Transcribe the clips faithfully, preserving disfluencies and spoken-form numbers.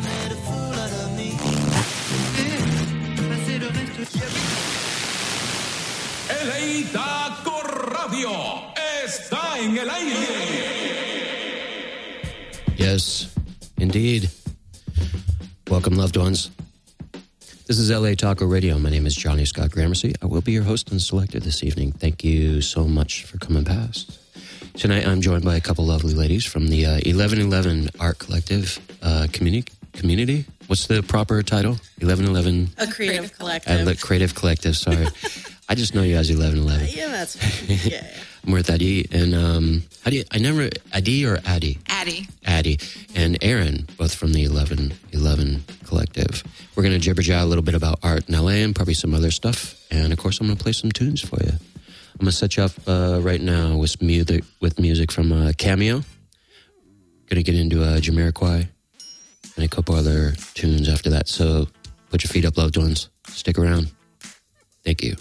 made a fool out of me. Passer le reste. L A Taco Radio está en el aire. Yes, indeed. Welcome, loved ones. This is L A Taco Radio. My name is Johnny Scott Gramercy. I will be your host and selector this evening. Thank you so much for coming past. Tonight, I'm joined by a couple lovely ladies from the uh, eleven eleven Art Collective uh, community. Community? What's the proper title? eleven eleven A creative collective. Uh, creative collective. Sorry, I just know you as eleven eleven. Yeah, that's fine. Yeah, yeah. I'm with Adi and um, how do you? I never Adi or Addy. Addie. Addie and Aaron, both from the eleven eleven Collective. We're going to jibber-jab a little bit about art in L A and probably some other stuff. And, of course, I'm going to play some tunes for you. I'm going to set you up uh, right now with music, with music from uh, Cameo. Going to get into uh, Jamiroquai and a couple other tunes after that. So put your feet up, loved ones. Stick around. Thank you.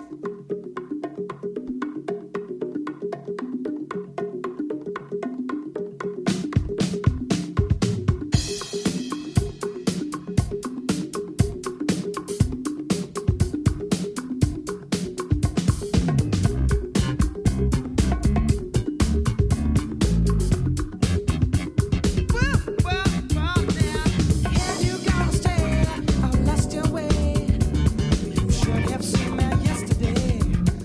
Yesterday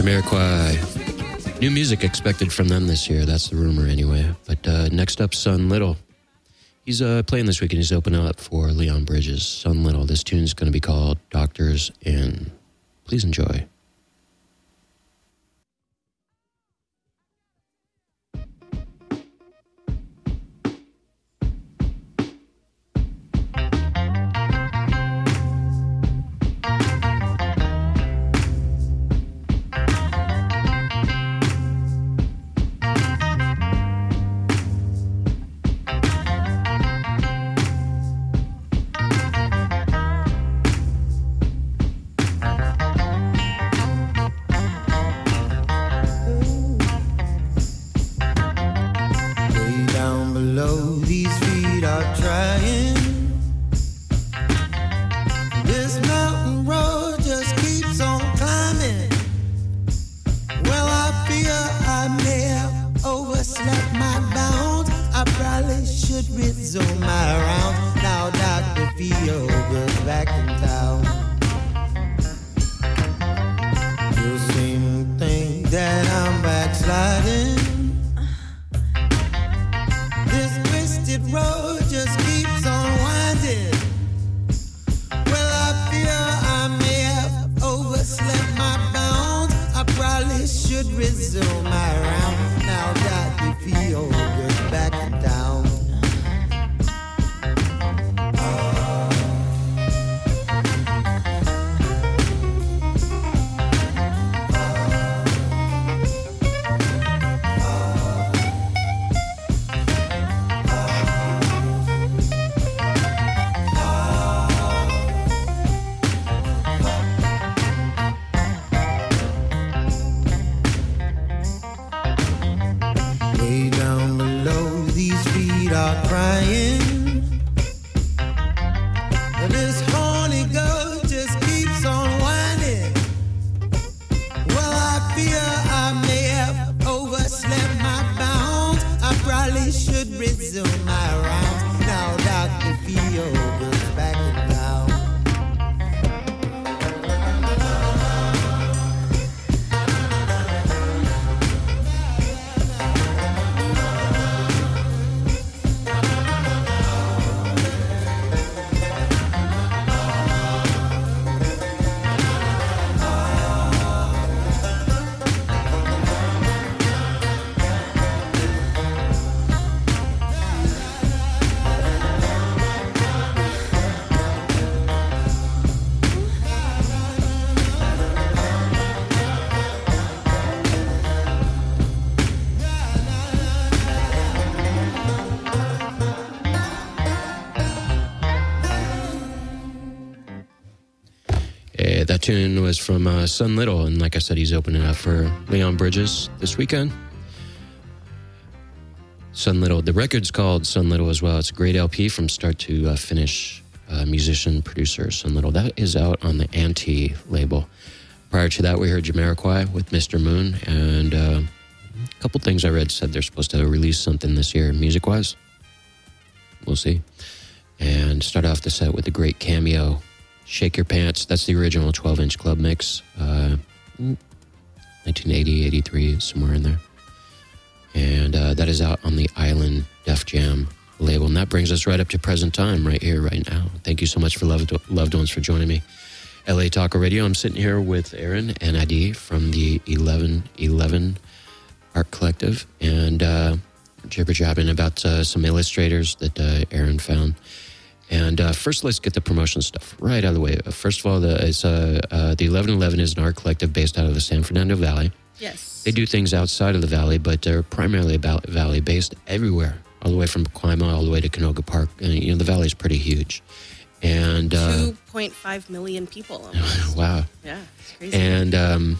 Jamiroquai. New music expected from them this year. That's the rumor anyway. But uh, next up, Son Little. He's uh, playing this weekend. He's opening up for Leon Bridges. Son Little. This tune's going to be called Doctors In. Please enjoy. That tune was from uh, Son Little, and like I said, he's opening up for Leon Bridges this weekend. Son Little. The record's called Son Little as well. It's a great L P from start to uh, finish. Uh, musician, producer, Son Little. That is out on the Anti label. Prior to that, we heard Jamiroquai with Mister Moon, and uh, a couple things I read said they're supposed to release something this year, music-wise. We'll see. And start off the set with a great cameo, Shake Your Pants. That's the original twelve-inch club mix. Uh, nineteen eighty, eighty-three, somewhere in there. And uh, that is out on the Island Def Jam label. And that brings us right up to present time, right here, right now. Thank you so much for loved, loved ones for joining me. L A Taco Radio. I'm sitting here with Aaron and Adi from the eleven eleven Art Collective. And uh, jibber-jabbing about uh, some illustrators that uh, Aaron found. And uh, first, let's get the promotion stuff right out of the way. First of all, the, it's, uh, uh, the eleven eleven is an art collective based out of the San Fernando Valley. Yes. They do things outside of the valley, but they're primarily about valley-based everywhere, all the way from Pacoima all the way to Canoga Park. And, you know, the valley is pretty huge. And uh, two point five million people. Almost. Wow. Yeah, it's crazy. And um,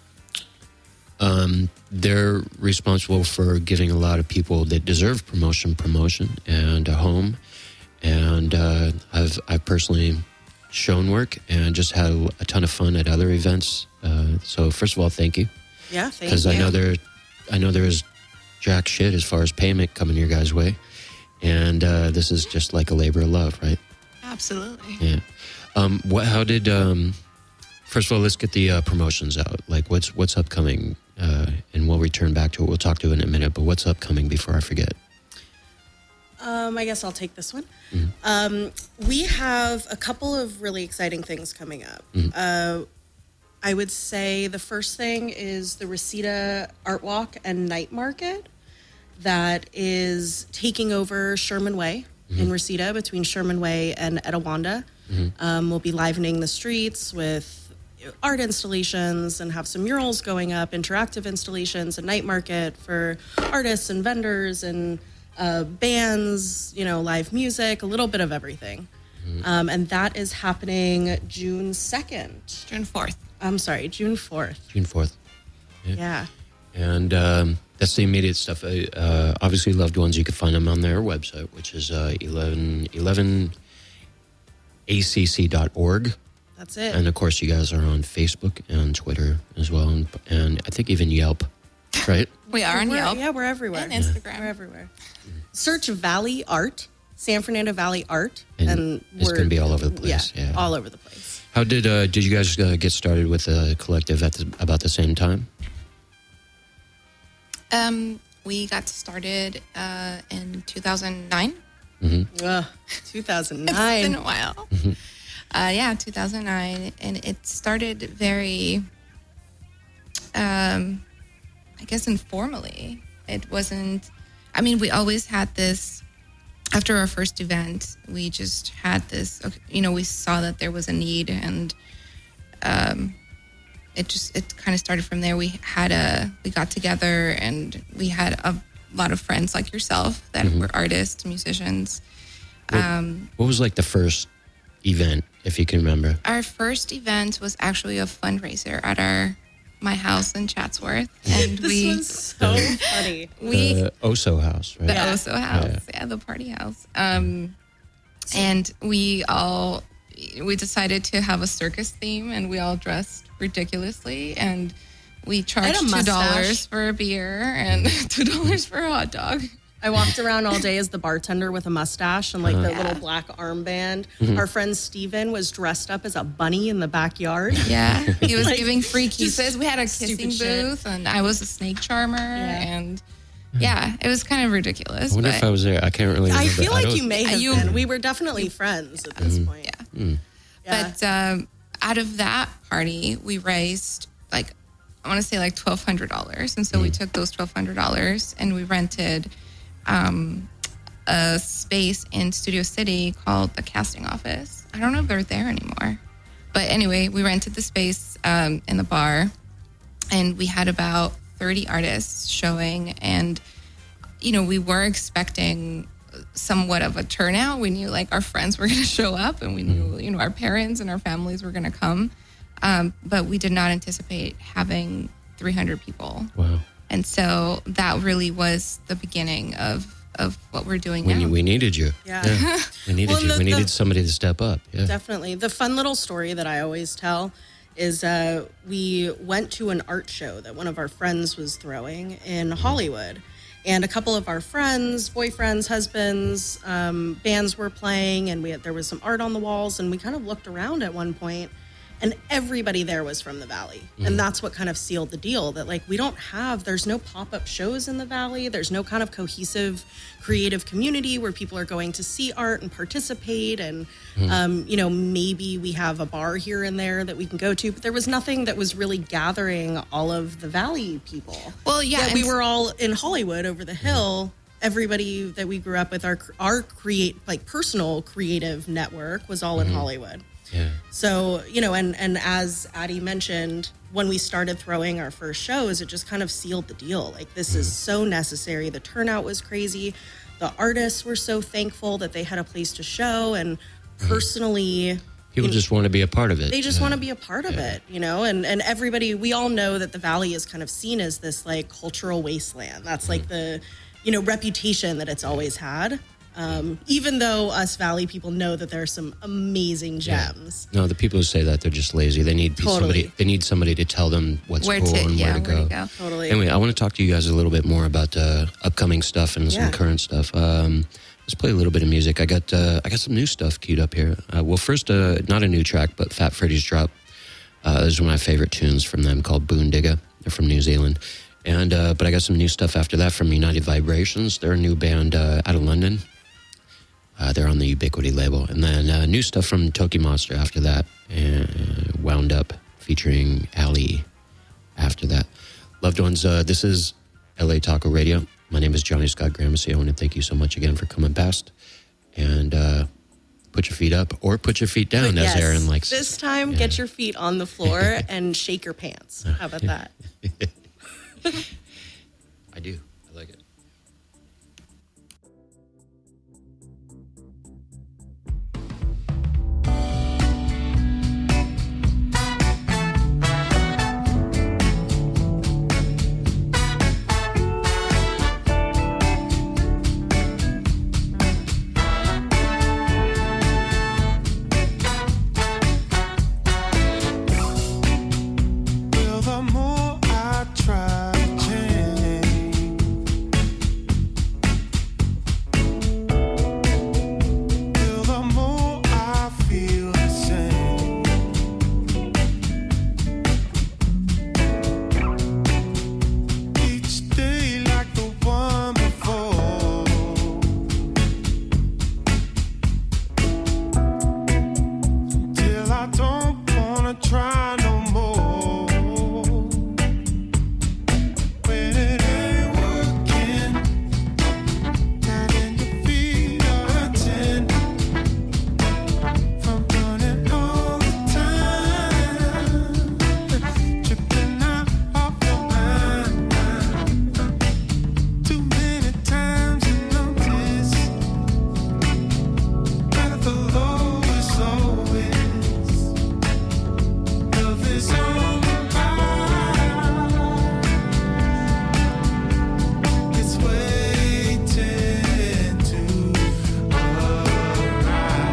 um, they're responsible for giving a lot of people that deserve promotion, promotion, and a home. And uh, I've I've personally shown work and just had a ton of fun at other events. Uh, so first of all, thank you. Yeah, thank you. Because I know there, I know there is jack shit as far as payment coming your guys' way, and uh, this is just like a labor of love, right? Absolutely. Yeah. Um, what? How did um, First of all, let's get the uh, promotions out. Like, what's what's upcoming? Uh, and we'll return back to it. We'll talk to it in a minute. But what's upcoming before I forget? Um, I guess I'll take this one. Mm-hmm. Um, we have a couple of really exciting things coming up. Mm-hmm. Uh, I would say the first thing is the Reseda Art Walk and Night Market that is taking over Sherman Way mm-hmm. in Reseda, between Sherman Way and Etiwanda. Mm-hmm. Um, we'll be livening the streets with art installations and have some murals going up, interactive installations, a night market for artists and vendors and uh, bands, you know, live music, a little bit of everything. Mm-hmm. Um, and that is happening June second. June fourth. I'm sorry, June fourth. June fourth. Yeah. yeah. And um, that's the immediate stuff. Uh, uh, obviously, Loved Ones, you can find them on their website, which is uh, eleven, eleven A C C dot org. That's it. And, of course, you guys are on Facebook and Twitter as well. And, and I think even Yelp, right? We are on we're, Yelp. Yeah, we're everywhere. And Instagram. We're everywhere. Mm-hmm. Search Valley Art, San Fernando Valley Art. And, and it's going to be all over the place. Yeah, yeah. all over the place. How did uh, did you guys uh, get started with the collective at the, about the same time? Um, we got started uh, in two thousand nine. Mm-hmm. Uh, two thousand nine. It's been a while. Mm-hmm. Uh, yeah, two thousand nine. And it started very, um, I guess, informally. It wasn't, I mean, we always had this, after our first event, we just had this, you know, we saw that there was a need, and um, it just, it kind of started from there. We had a, we got together, and we had a lot of friends like yourself that mm-hmm. were artists, musicians. What, um, what was like the first event, if you can remember? Our first event was actually a fundraiser at our my house in Chatsworth, and this we was so funny. We the Oso house, right? the Yeah. Oso house, Yeah. yeah, the party house. Um, and we all we decided to have a circus theme, and we all dressed ridiculously, and we charged a two mustache. dollars for a beer and two dollars for a hot dog. I walked around all day as the bartender with a mustache and like the Yeah. little black armband. Our friend Steven was dressed up as a bunny in the backyard. Yeah, he was Like, giving free just kisses. We had a kissing stupid shit. booth, and I was a snake charmer, and yeah, it was kind of ridiculous. I wonder but if I was there. I can't really remember. I feel like don't- you may have You- been. We were definitely friends at this point. yeah. Mm. Yeah. But um, out of that party, we raised like, I want to say like twelve hundred dollars. And so Mm. we took those twelve hundred dollars and we rented um, a space in Studio City called the Casting Office. I don't know if they're there anymore. But anyway, we rented the space um, in the bar, and we had about thirty artists showing. And, you know, we were expecting somewhat of a turnout. We knew like our friends were going to show up, and we knew, you know, our parents and our families were going to come. Um, but we did not anticipate having three hundred people. Wow. And so that really was the beginning of, of what we're doing When now. you, we needed you. Yeah. We needed Well, you. the- we needed the- somebody to step up. Yeah. Definitely. The fun little story that I always tell is uh, we went to an art show that one of our friends was throwing in Hollywood. And a couple of our friends, boyfriends, husbands, um, bands were playing, and we had, there was some art on the walls, and we kind of looked around at one point, and everybody there was from the Valley. Mm. And that's what kind of sealed the deal, that like we don't have, there's no pop-up shows in the Valley. There's no kind of cohesive creative community where people are going to see art and participate. And, Mm. um, you know, maybe we have a bar here and there that we can go to, but there was nothing that was really gathering all of the Valley people. Well, yeah, Yet we and- were all in Hollywood over the hill. Everybody that we grew up with, our, our create, like personal creative network was all in Hollywood. Yeah. So, you know, and, and as Addie mentioned, when we started throwing our first shows, it just kind of sealed the deal. Like, this is so necessary. The turnout was crazy. The artists were so thankful that they had a place to show. And personally, People you- just want to be a part of it. they just Yeah. want to be a part of it, you know? And, and everybody, we all know that the Valley is kind of seen as this like cultural wasteland. That's like the, you know, reputation that it's always had. Um, even though us Valley people know that there are some amazing gems. No, the people who say that, they're just lazy. They need Totally. somebody. They need somebody to tell them what's Where cool to- and yeah, where to where go. to go. Totally. Anyway, I want to talk to you guys a little bit more about uh, upcoming stuff and some Yeah. current stuff. Um, let's play a little bit of music. I got uh, I got some new stuff queued up here. Uh, well, first, uh, not a new track, but Fat Freddy's drop Uh, this is one of my favorite tunes from them called Boondigga. They're from New Zealand. And uh, but I got some new stuff after that from United Vibrations. They're a new band uh, out of London. Uh, they're on the Ubiquity label. And then uh, new stuff from Toki Monster after that. And uh, Wound Up featuring Ali after that. Loved ones, uh, this is L A Taco Radio. My name is Johnny Scott Gramercy. I want to thank you so much again for coming past. And uh, put your feet up or put your feet down, But as yes, Aaron likes. This time, Yeah. get your feet on the floor and shake your pants. How about that? I do. I like it. Well, the more I try to change, well, the more I feel the same. Each day like the one before. Till I don't wanna try no more. When it ain't working, and your feet are hurting from running all the time, tripping out off your mind. Too many times you notice that the lowest always love is on the rise. It's waiting to arrive.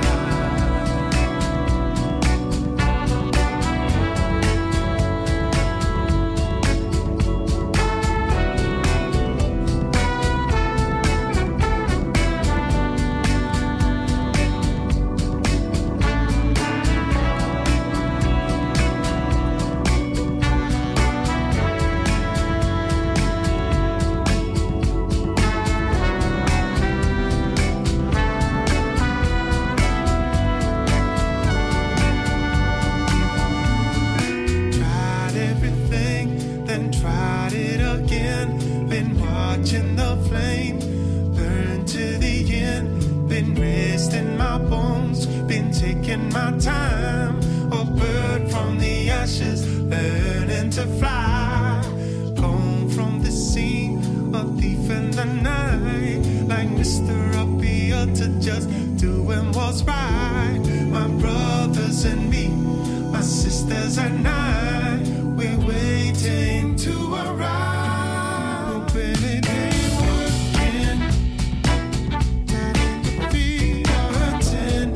Tried everything, then tried it again. Been watching the flame burn to the end. Been resting my bones, been taking my time. A bird from the ashes, learning to fly. Blown from the sea, a thief in the night. Like Mister Uppier to just doing what's right. My brothers and me, my sisters and I, we're waiting to arrive. When it ain't working, and your feet are hurting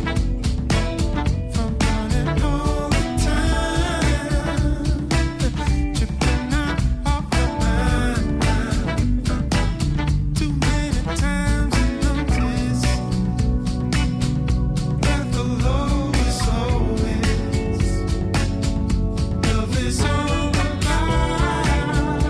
from running all the time, tripping out off your mind. Too many times you notice that the low is always love is on the line.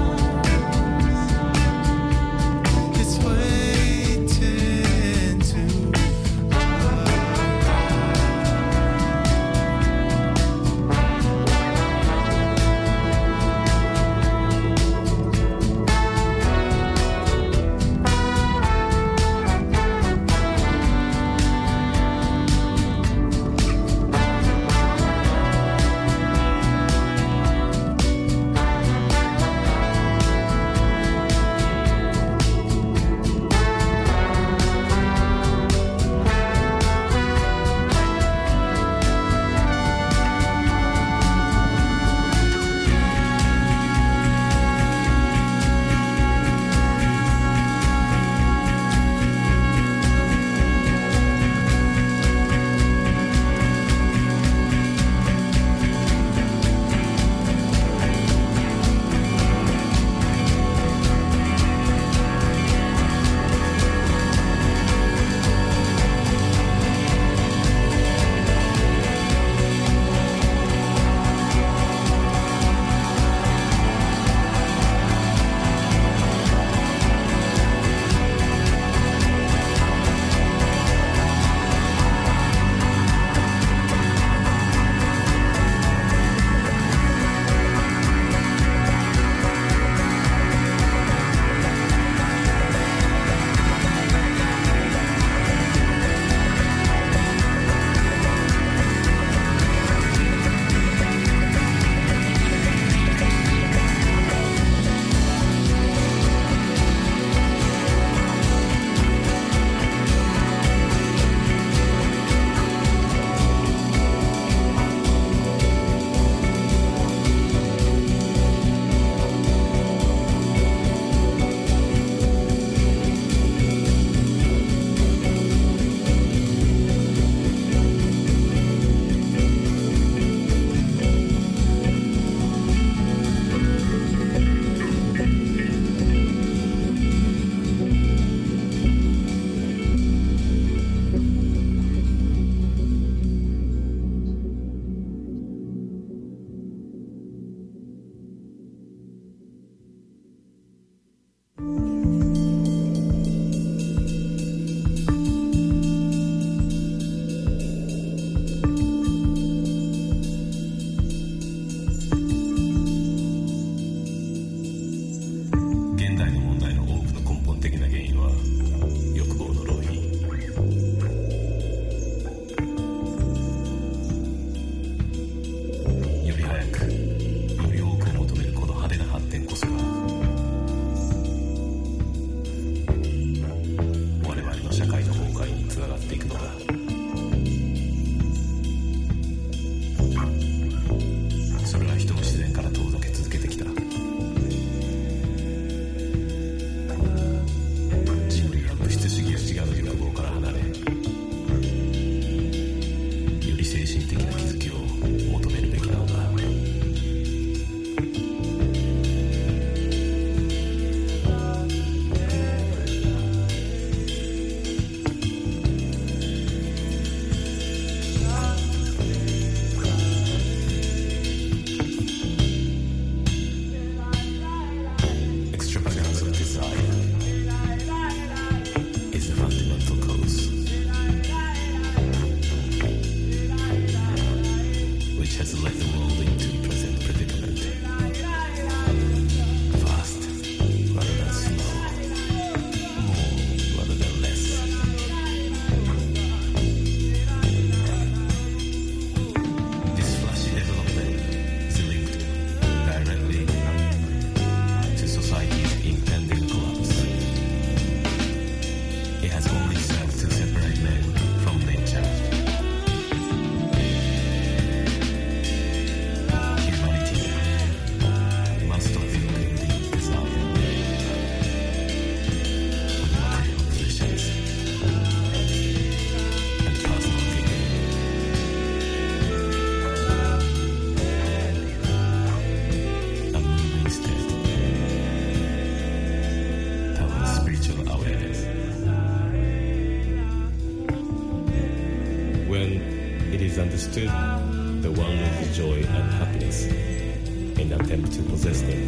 misunderstood the wonder, the joy, and happiness in attempt to possess them.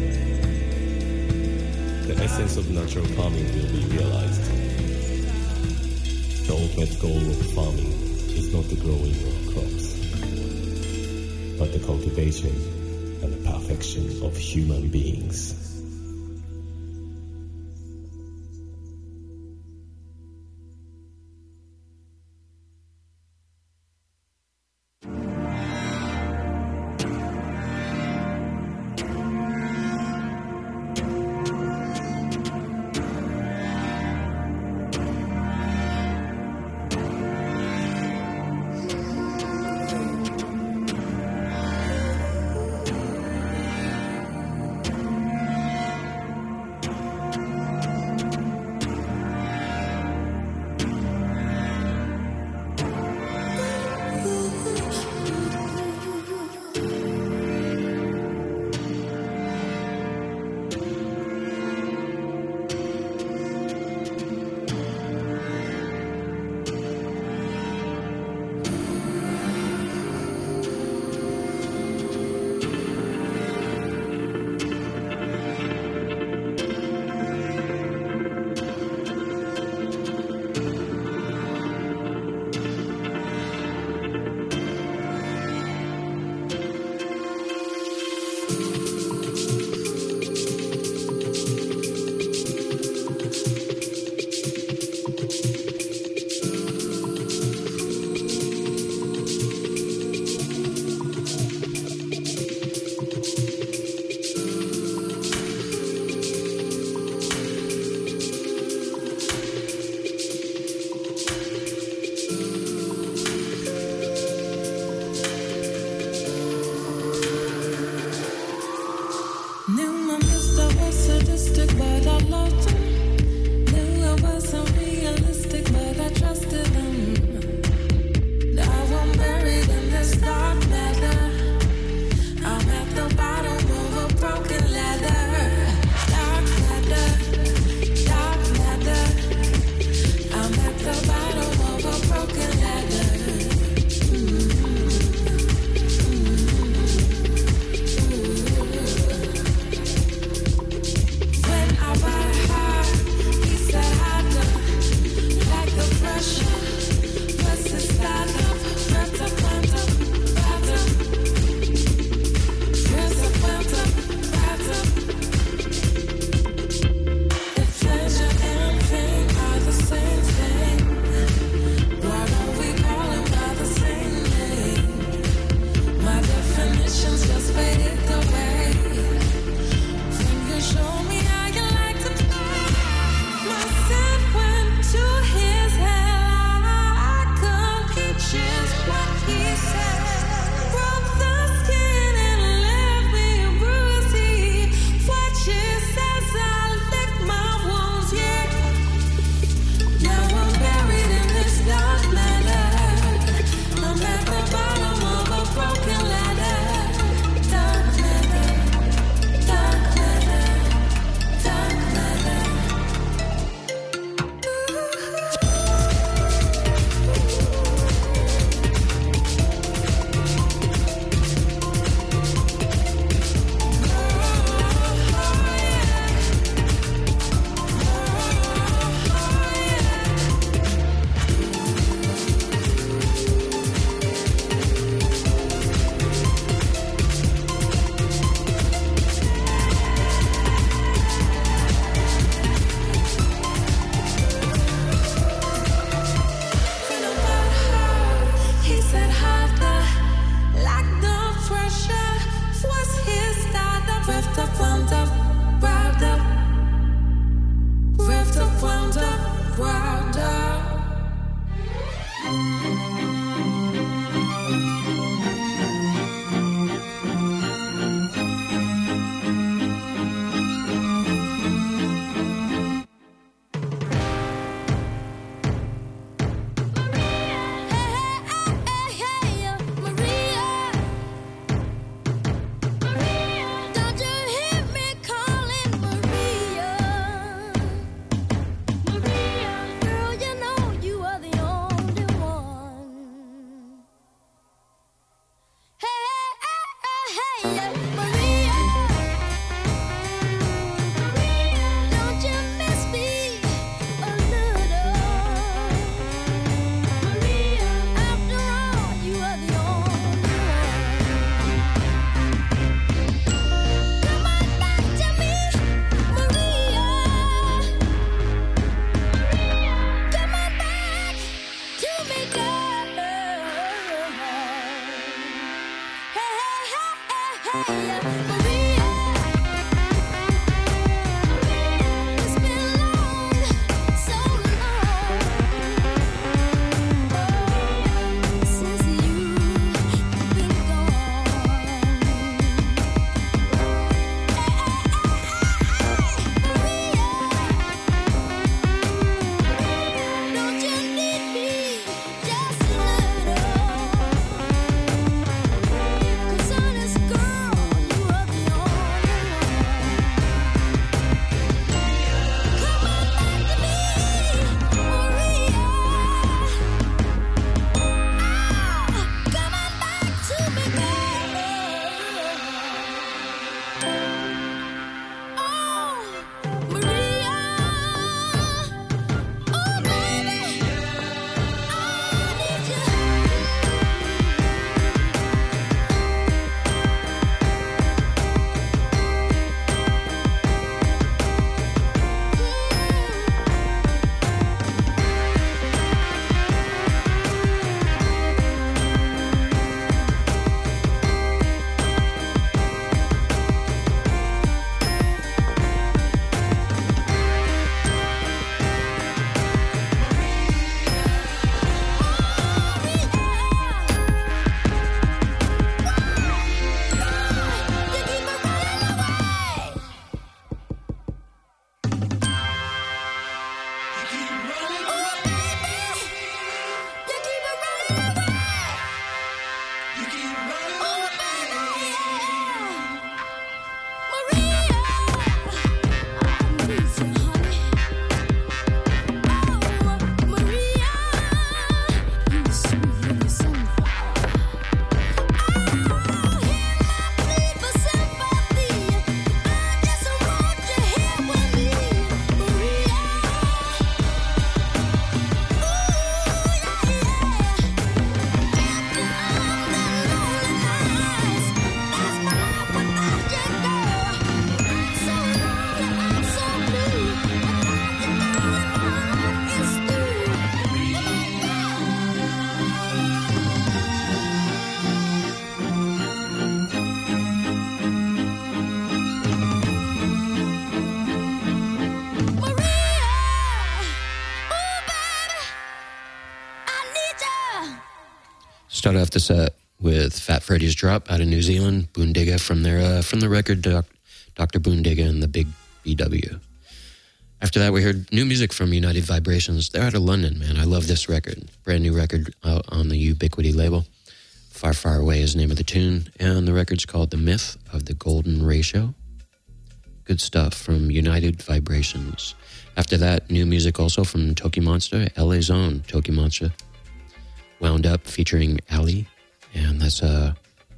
The essence of natural farming will be realized. The ultimate goal of farming is not the growing of crops, but the cultivation and the perfection of human beings. Broken Start off the set with Fat Freddy's Drop out of New Zealand, Boondigga from their uh, from the record Doc, Doctor Boondigga and the Big B W. After that, we heard new music from United Vibrations. They're out of London, man. I love this record. Brand new record out on the Ubiquity label. Far, Far Away is the name of the tune, and the record's called The Myth of the Golden Ratio. Good stuff from United Vibrations. After that, new music also from Toki Monster, L A's own Toki Monster. Wound Up featuring Ali, and that's uh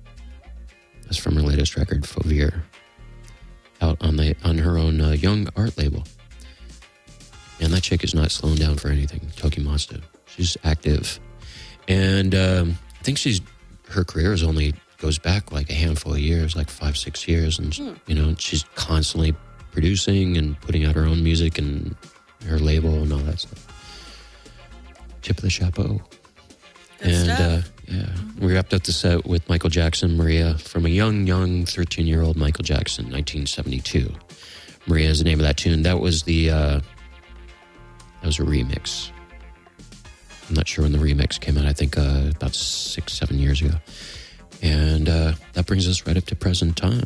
that's from her latest record, Fauvir, out on the on her own uh, Young Art label. And that chick is not slowing down for anything, Toki Monster. She's active, and um, I think she's her career is only goes back like a handful of years, like five, six years, and mm. you know she's constantly producing and putting out her own music and her label and all that stuff. Tip of the chapeau. Good and stuff. Uh, yeah, we wrapped up the set with Michael Jackson, Maria, from a young, young thirteen-year-old Michael Jackson, nineteen seventy-two. Maria is the name of that tune. That was the uh, that was a remix. I'm not sure when the remix came out. I think uh, about six, seven years ago. And uh, that brings us right up to present time.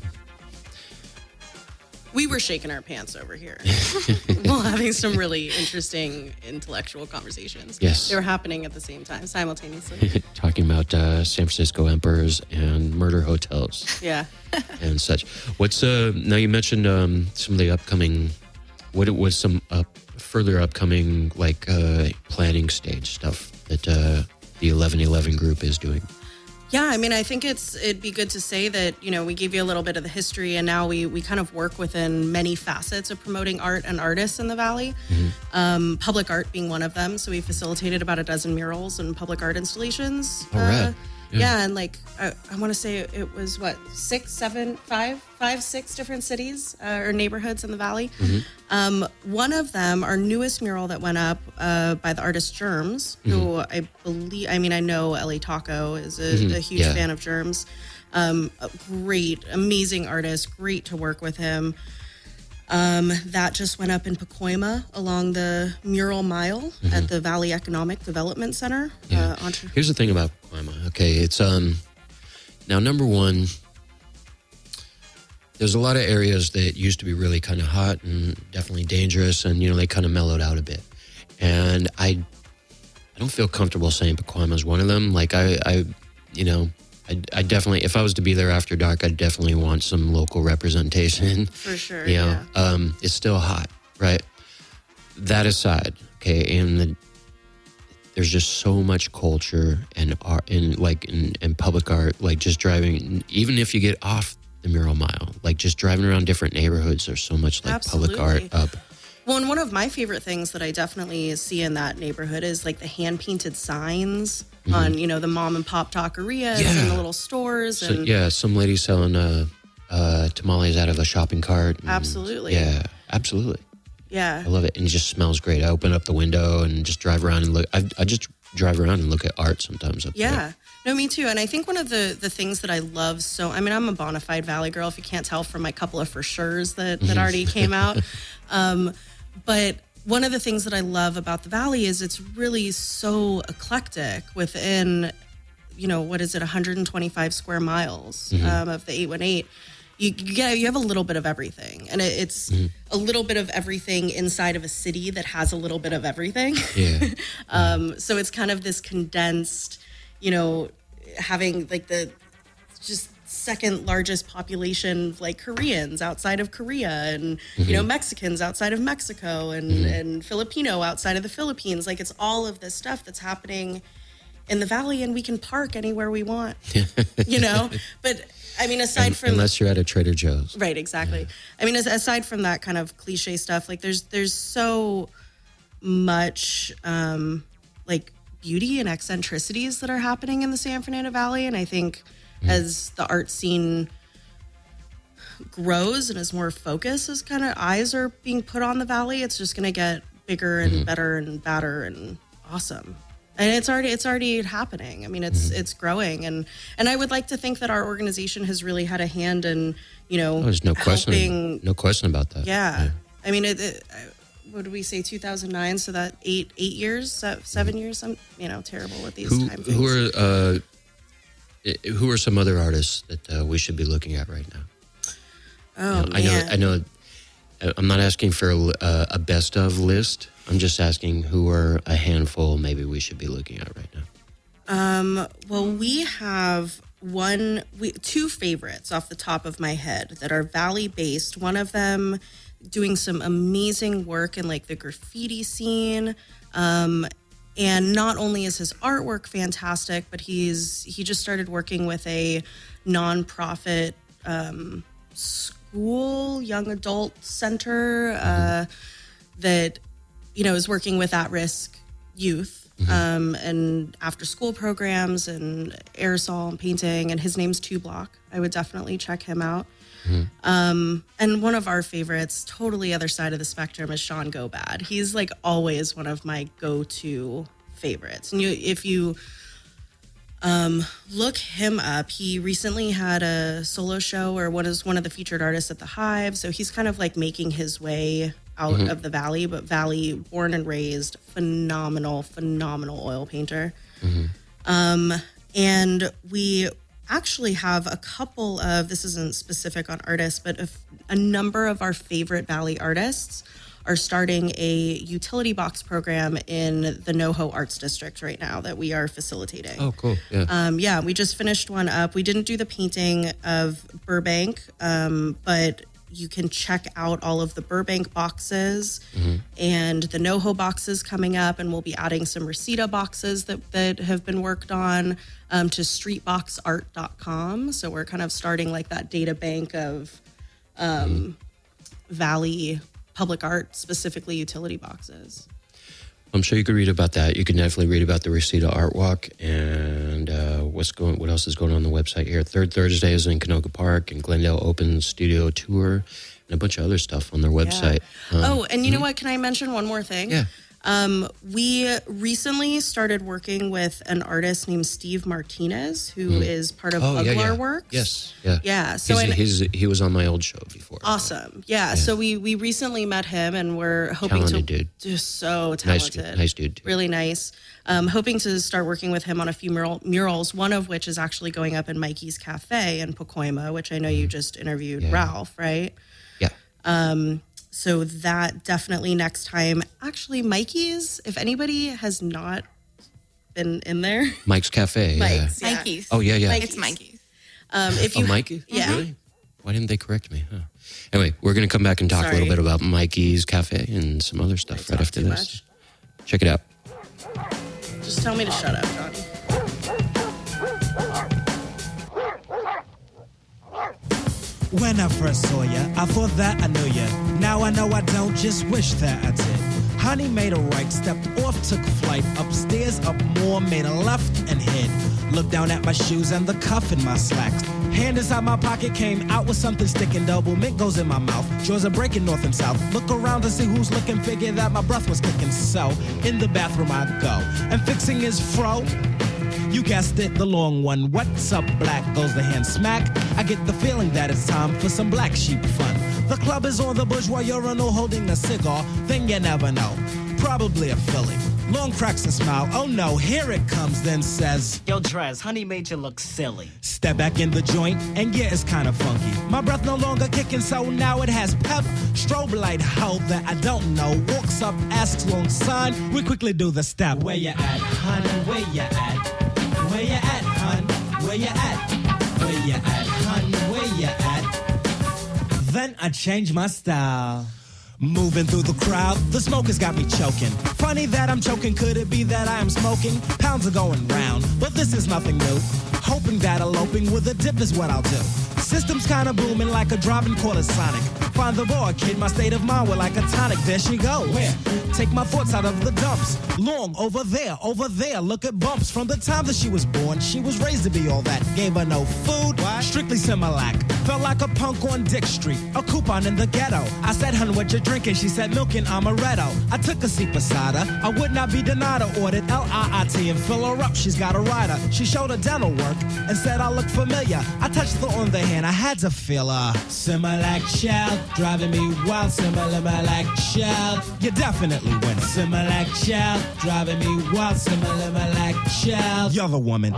We were shaking our pants over here while having some really interesting intellectual conversations. Yes. They were happening at the same time, simultaneously. Talking about uh, San Francisco emperors and murder hotels. Yeah. And such. What's, uh, now you mentioned um, some of the upcoming, what it was some up, further upcoming, like, uh, planning stage stuff that uh, the eleven eleven group is doing. Yeah, I mean, I think it's it'd be good to say that, you know, we gave you a little bit of the history, and now we, we kind of work within many facets of promoting art and artists in the Valley, mm-hmm. um, public art being one of them. So we facilitated about a dozen murals and public art installations oh, uh, right. Yeah. Yeah, and like I, I want to say it was what six, seven, five, five, six different cities uh, or neighborhoods in the valley. Mm-hmm. Um, one of them, our newest mural that went up uh, by the artist Germs, Mm-hmm. who I believe, I mean, I know Ellie Taco is a, Mm-hmm. a huge Yeah. fan of Germs. Um, a great, amazing artist. Great to work with him. Um, that just went up in Pacoima along the Mural Mile at the Valley Economic Development Center. Mm-hmm. Yeah. Uh, entre- Here's the thing about Pacoima. Okay, it's um now number one. There's a lot of areas that used to be really kind of hot and definitely dangerous, and you know they kind of mellowed out a bit. And I, I don't feel comfortable saying Pacoima is one of them. Like I, I, you know, I, I definitely, if I was to be there after dark, I'd definitely want some local representation. For sure, You know, yeah. um, it's still hot, right? That aside, okay, and the, there's just so much culture and art, and like in, in public art, like just driving, even if you get off the Mural Mile, like just driving around different neighborhoods, there's so much like public art Absolutely. up. Well, and one of my favorite things that I definitely see in that neighborhood is like the hand painted signs on, you know, the mom and pop taquerias Mm-hmm. Yeah. and the little stores. So, And yeah, some lady selling uh, uh, tamales out of a shopping cart. and- Absolutely. Yeah, absolutely. yeah. I love it. And it just smells great. I open up the window and just drive around and look. I, I just drive around and look at art sometimes up there. Yeah. No, me too. And I think one of the the things that I love so, I mean, I'm a bona fide Valley girl, if you can't tell from my couple of for sure's that, that already came out. Um, but one of the things that I love about the Valley is it's really so eclectic within, you know, what is it, one hundred twenty-five square miles um, of the eight one eight. You, you get you have a little bit of everything, and it, it's a little bit of everything inside of a city that has a little bit of everything. Yeah. Um, so it's kind of this condensed, you know, having like the just second largest population like Koreans outside of Korea, and you know, Mexicans outside of Mexico, and and Filipino outside of the Philippines. Like it's all of this stuff that's happening in the Valley, and we can park anywhere we want, you know. But I mean, aside Un- from unless you're at a Trader Joe's. Right, exactly. I mean, as, aside from that kind of cliche stuff, like there's there's so much um, like beauty and eccentricities that are happening in the San Fernando Valley, and I think as the art scene grows and as more focus, as kind of eyes are being put on the Valley, it's just going to get bigger and better and badder and awesome. And it's already it's already happening. I mean, it's it's growing, and and I would like to think that our organization has really had a hand in, you know, Oh, there's no question. helping. No question about that. Yeah. I mean, it, it, what did we say, two thousand nine? So that eight eight years, se- seven years. I'm, you know, terrible with these Who time things. who are uh, i- who are some other artists that uh, we should be looking at right now? oh, I know. man. I know. uh, I'm not asking for a, uh, a best of list. I'm just asking who are a handful maybe we should be looking at right now. Well, we have one, we, two favorites off the top of my head that are Valley based. One of them doing some amazing work in like the graffiti scene. Um, and not only is his artwork fantastic, but he's he just started working with a nonprofit um, school, young adult center uh, that, you know, is working with at-risk youth. Um, and after school programs and aerosol and painting, and his name's Two Block. I would definitely check him out. Um, and one of our favorites, totally other side of the spectrum, is Sean Gobad. He's like always one of my go-to favorites. And you, if you um, look him up, he recently had a solo show or what is one of the featured artists at the Hive. So he's kind of like making his way out of the Valley, but Valley born and raised, phenomenal, phenomenal oil painter. Um, and we actually have a couple of, this isn't specific on artists, but a, a number of our favorite Valley artists are starting a utility box program in the NoHo Arts District right now that we are facilitating. Oh, cool. Yeah. Um, yeah, we just finished one up. We didn't do the painting of Burbank, um, but you can check out all of the Burbank boxes and the NoHo boxes coming up, and we'll be adding some Reseda boxes that, that have been worked on um, to street box art dot com. So we're kind of starting like that data bank of um, Valley public art, specifically utility boxes. I'm sure you could read about that. You can definitely read about the Reseda Art Walk, and And uh, what's going? What else is going on the website here? Third Thursday is in Canoga Park, and Glendale Open Studio Tour, and a bunch of other stuff on their website. Yeah. Um, oh, and you know what? Can I mention one more thing? Yeah. Um, we recently started working with an artist named Steve Martinez, who Mm. is part of Oh, yeah, Uglar yeah. Works. Yes, yeah. Yeah. So he's, and- he's, he was on my old show before. Awesome. Yeah. So we we recently met him, and we're hoping Talented to dude. just so Nice, talented, nice dude. Too. really nice. Um, hoping to start working with him on a few mural, murals. One of which is actually going up in Mikey's Cafe in Pacoima, which I know you just interviewed Yeah. Ralph, right? Yeah. Um, so that definitely next time. Actually, Mikey's. If anybody has not been in there, Mike's Cafe. Mike's. Yeah. Yeah. Mikey's. Oh yeah, yeah. Mikey's. It's Mikey's. Um, if you Oh, Mikey? yeah. Really? Why didn't they correct me? Huh. Anyway, we're going to come back and talk Sorry. a little bit about Mikey's Cafe and some other stuff I right talk after too this. much? Check it out. Just tell me to shut up, Johnny. When I first saw ya, I thought that I knew ya. Now I know I don't, just wish that I did. Honey made a right, stepped off, took flight. Upstairs, up more, made a left and hid. Looked down at my shoes and the cuff in my slacks. Hand inside my pocket, came out with something sticking. Double mint goes in my mouth. Jaws are breaking north and south. Look around to see who's looking, figure that my breath was kicking. So, in the bathroom I go. And fixing his fro. You guessed it, the long one. What's up, black? Goes the hand smack. I get the feeling that it's time for some black sheep fun. The club is on the bourgeois urinal holding a cigar. Then you never know. Probably a Philly. Long cracks a smile. Oh no, here it comes, then says, Yo, Drez, honey made you look silly. Step back in the joint, and yeah, it's kinda funky. My breath no longer kicking, so now it has pep. Strobe light, how that I don't know. Walks up, asks long sign. We quickly do the step. Where you at, honey? Where you at? Where you at, hun? Where you at? Where you at, hun? Where you at? Then I change my style. Moving through the crowd, the smoke has got me choking. Funny that I'm choking, could it be that I am smoking? Pounds are going round, but this is nothing new. Hoping that eloping with a dip is what I'll do. System's kinda booming like a driving quarter Sonic. Find the bar, kid, my state of mind, we're like a tonic. There she goes. Where? Take my thoughts out of the dumps. Long, over there, over there, look at bumps. From the time that she was born, she was raised to be all that. Gave her no food, what? Strictly Similac. Felt like a punk on Dick Street, a coupon in the ghetto. I said, hun, what you drinking? She said, milk and amaretto. I took a sip beside her, I would not be denied her. Ordered L I I T and fill her up, she's got a rider. She showed her dental work and said I look familiar. I touched her on the hand, I had to feel her. Similac child, driving me wild. Similac child, you're definitely winning. Similac child, driving me wild. Similac child, you're the woman.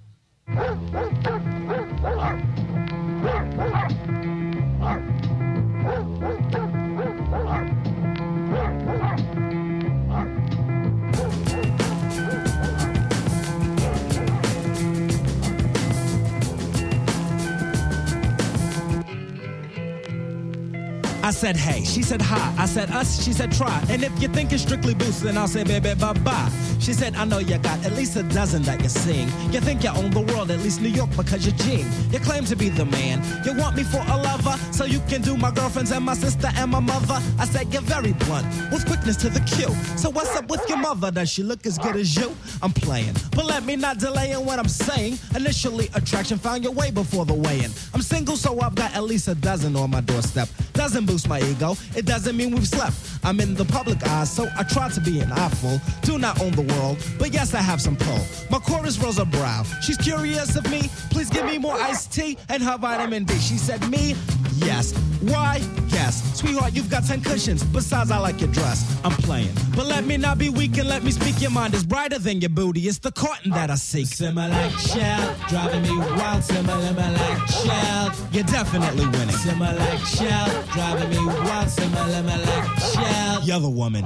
I said, hey, she said, hi. I said, us, she said, try. And if you think it's strictly boost, then I'll say, baby, bye-bye. She said, I know you got at least a dozen that you're seeing. You think you own the world, at least New York, because you're Gene. You claim to be the man. You want me for a lover, so you can do my girlfriends and my sister and my mother. I said, you're very blunt, with quickness to the cue. So what's up with your mother? Does she look as good as you? I'm playing, but let me not delay in what I'm saying. Initially, attraction found your way before the weigh-in. I'm single, so I've got at least a dozen on my doorstep. Doesn't boost my ego, it doesn't mean we've slept. I'm in the public eye, so I try to be an eyeful. Do not own the world, but yes, I have some pull. My chorus Rosa Brow, she's curious of me. Please give me more iced tea and her vitamin D. She said, me? Yes. Why? Yes. Sweetheart, you've got ten cushions. Besides, I like your dress. I'm playing. But let me not be weak and let me speak. Your mind is brighter than your booty. It's the cotton that I seek. Similac child, driving me wild. Similac child, you're definitely winning. Similac child, driving me wild. Similac child, you're the woman.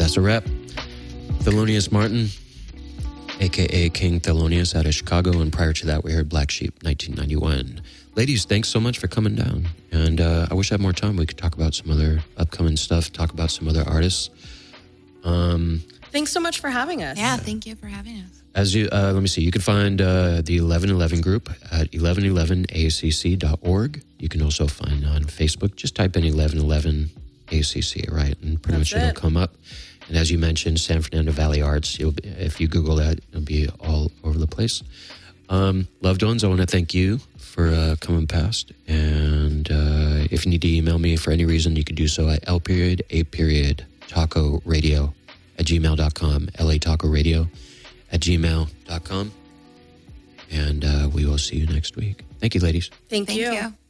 That's a wrap. Thelonious Martin, a k a. King Thelonious out of Chicago. And prior to that, we heard Black Sheep, nineteen ninety-one. Ladies, thanks so much for coming down. And uh, I wish I had more time. We could talk about some other upcoming stuff, talk about some other artists. Um, Thanks so much for having us. Yeah, thank you for having us. As you, uh, let me see, you can find uh, the eleven eleven group at eleven eleven A C C dot org. You can also find on Facebook, just type in eleven eleven A C C, right? And pretty That's much it'll it. come up. And as you mentioned, San Fernando Valley Arts, you'll be, if you Google that, it'll be all over the place. Um, loved ones, I want to thank you for uh, coming past. And uh, if you need to email me for any reason, you can do so at L period, A period, taco radio at gmail dot com, L A Taco Radio at gmail dot com. And uh, we will see you next week. Thank you, ladies. Thank, Thank you. you.